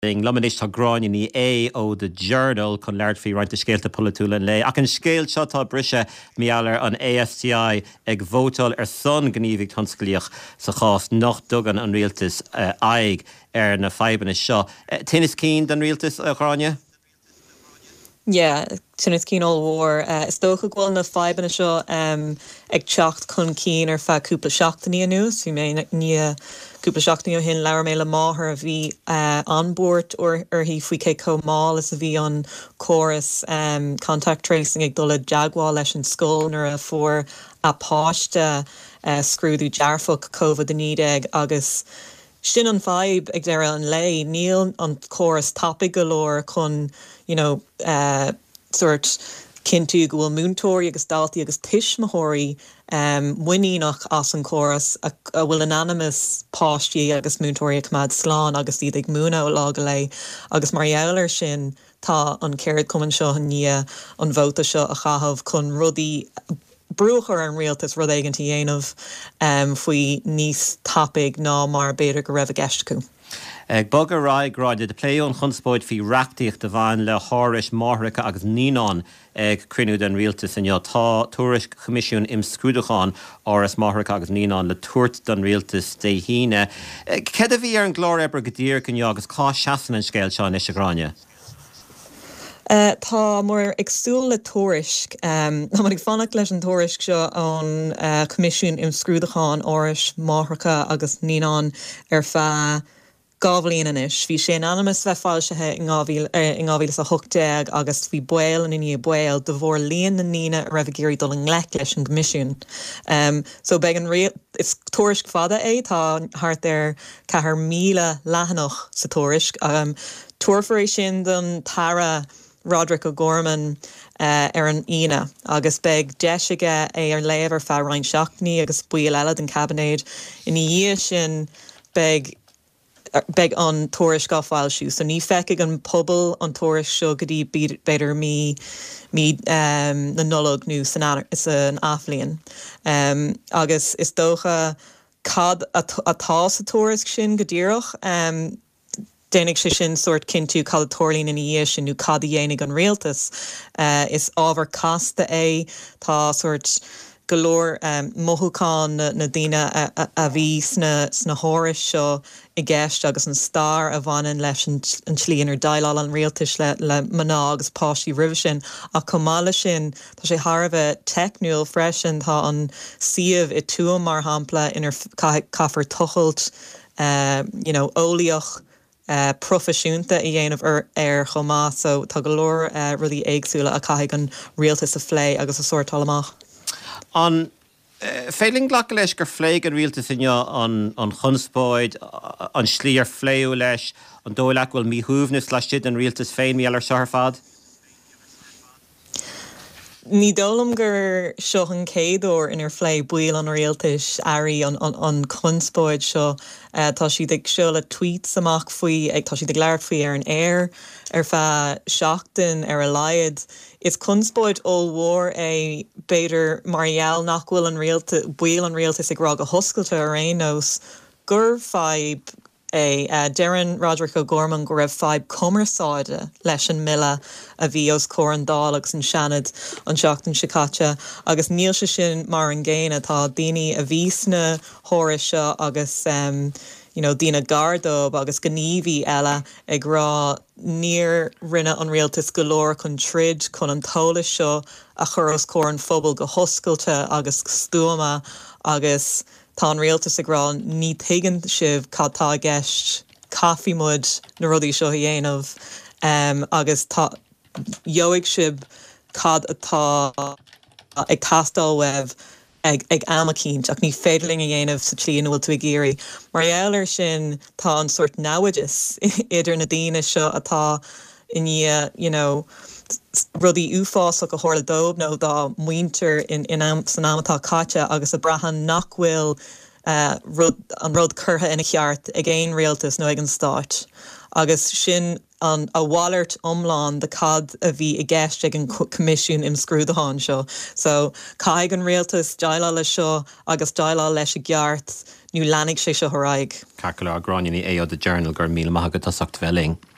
Lumanis tá gráin ní ó the Journal chun leir fí roiint scéalta polúla an lei. Ach an scéal seotá brise meallar an AFCI ag vótal son gníomhigh tonsclíoch sa chás nach dugan an rialtas aig na feibanna seo. Tinnis cín den rialtas a gráine? Yeah, tinnis cín all war. Is dócha gháil na feibanna seo ag teacht chun cín ar fa cúpla seachtaí anuas, hí mé ní cúpla seachtaí ó hin leabhar mé le máthair a bhí onboard ar hí faoi cé comáil is a bhí an chorus contact tracing ag dul jaagháil leis an scóil nar a fuair a páiste scrúdú dearfach COVID-19 agus sin an vibe ag deire an lei, níl an chorus topic galore chun, sort cinú go bhfuil múntóirí agus daltaí agus tiismathirí winínach as an chorus a bhfuil anonymous páistí agus múntóirí ag mad sláán agus iad ag múna ó lá go lei agus mar eabhar sin tá an céird cumann seo ní an bhóta seo a chahabh chun rudaí brúchar an rialtas rud éigentí dhéanamh faoi níos tapig ná mar beidir go raibh a gceistú. Ag bog a ráig ráide de pléón chunspóid fi reachtaíocht de bhain le háris máthracha agus níán ag crinú den rialtas in tá túris comisiún im scrúdachán áras máthracha agus níán le tuairt den rialtas dé híine. Ced a bhí ar an glór ebre go dtír cin agus cá seasan an scéil seán is a gráine? Tá mór agsúil le tórisc. Tá mar ag fannach leis an tórisc seo an comisiún im scrúdachán áras máthracha agus níán ar fa gábhlíon inis. Bhí sé anonymous bheith fáilsethe in gábhílas a thuchtdeag agus bhí buil an iní buil de bhór líon na níine a raibh géirí dul an nglec leis an comisiún. So beag an is tórisc fada tá thart ar 4,000 leathanach sa tórisc. Tuairfaréis sin don Tara Roderick O'Gorman ar an ina agus beag deisige ar léamh ar fearráin seachtaí agus buil eile den cabinéid in dhé sin beag an tóris gáfáil siú. So ní feic an pobl an tóris seo go dtí beidir mí na nolog nú san aflíonn. Agus is dócha cad atá sa tóris sin go ddíoch dénig sé sin sort cinú cad tórlín in dhé sin nú cad dhéananig an rialtas. Is ábhar casta tá sort golóir mothúcán na daoine a bhí sna háiris seo i gceist agus an star a bhaineann leis an tslíon ar dailál an rialtas le maná agus páistí ribh sin a comála sin tá sé tharbheith techniúil freisin tá an siamh i túam mar hampla inar caithfar tuchailt óíoch profisiúnta i dhéanamh ar chomá, so tá golóir rudí éagsúla a caiigh an rialtas a phlé agus a soirtáil amach. An féling ghlacha leis gur phléig an rialtas inne an chunspóid, an slíar phléú leis, an dóileach bhfuil míthúbhnas leis siad an rialtas féin meallar seoir fad? Ní dólam gur seo an céadúir inar phlé buil an rialtas airí an chunspóid seo. Tá siad ag seola tweets amach faoi, tá siad ag leir faoi ar an air ar fa seachtain ar a laiad. Is chunspóid ó mhór beidir mariaal nach bhfuil an buil an rialtas ag rá go hoscailte a réanós gur feib Darren Roderick O'Gorman go raibh feib cumarsáide leis an mille a bhí os cór an dál agus an seanad an seachtain sicáte agus níl se sin mar an ggéine tá daoine a bhísna háiris seo agus dína gardób agus gníomhí eile ag rá níor rinne an rialtas golóir chun trid chun an tóla seo a churas cór an phobal go hoscailte agus stúama agus tá an rialtas ag rá ní tuigeann sibh cad tá gceist caithfimid na rudaí seo dhéanamh agus tá gheobhaigh sibh cad atá ag tastal webh ag amacínt ach ní féidirling a dhéanamh sa tríon bhfuil tú ag géirí. Mar ealar sin tá an sort náideas idir na daoine seo atá in rudí uafásach go hála dóibh nó dá muinter in san amatá caite agus a brahan nach bhfuil an rud curtha ina cheart ag éon rialtas nó ag an stáit. Agus sin an a bhallart omláin de cad a bhí i gceist ag an comisiún im scrúdachán seo. So caiig an rialtas dailá le seo agus dailá leis a gceart nú leannig sé seo thoraig. Carcail a gráine ní ó the Journal gur míle maithagat tasach bheling.